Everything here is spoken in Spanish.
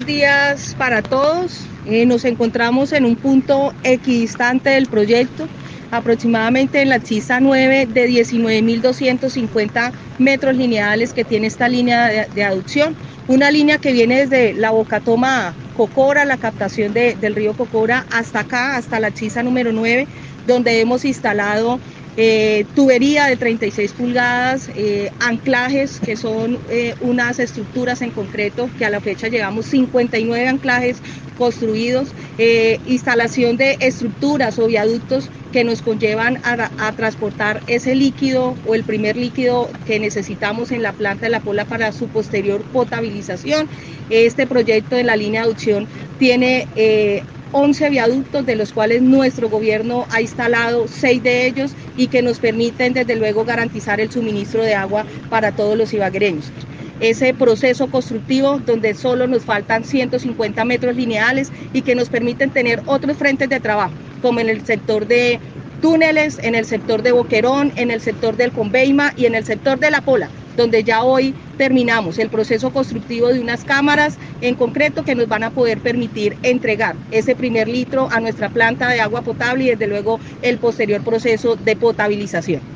Días para todos. Nos encontramos en un punto equidistante del proyecto, aproximadamente en la chista 9 de 19.250 metros lineales que tiene esta línea de aducción. Una línea que viene desde la Bocatoma Cocora, la captación del río Cocora, hasta acá, hasta la chista número 9, donde hemos instalado tubería de 36 pulgadas, anclajes que son unas estructuras en concreto que a la fecha llevamos 59 anclajes construidos, instalación de estructuras o viaductos que nos conllevan a transportar ese líquido o el primer líquido que necesitamos en la planta de La Pola para su posterior potabilización. Este proyecto de la línea de aducción tiene 11 viaductos, de los cuales nuestro gobierno ha instalado 6 de ellos y que nos permiten desde luego garantizar el suministro de agua para todos los ibaguereños. Ese proceso constructivo donde solo nos faltan 150 metros lineales y que nos permiten tener otros frentes de trabajo, como en el sector de túneles, en el sector de Boquerón, en el sector del Conveima y en el sector de La Pola, donde ya hoy terminamos el proceso constructivo de unas cámaras en concreto que nos van a poder permitir entregar ese primer litro a nuestra planta de agua potable y desde luego el posterior proceso de potabilización.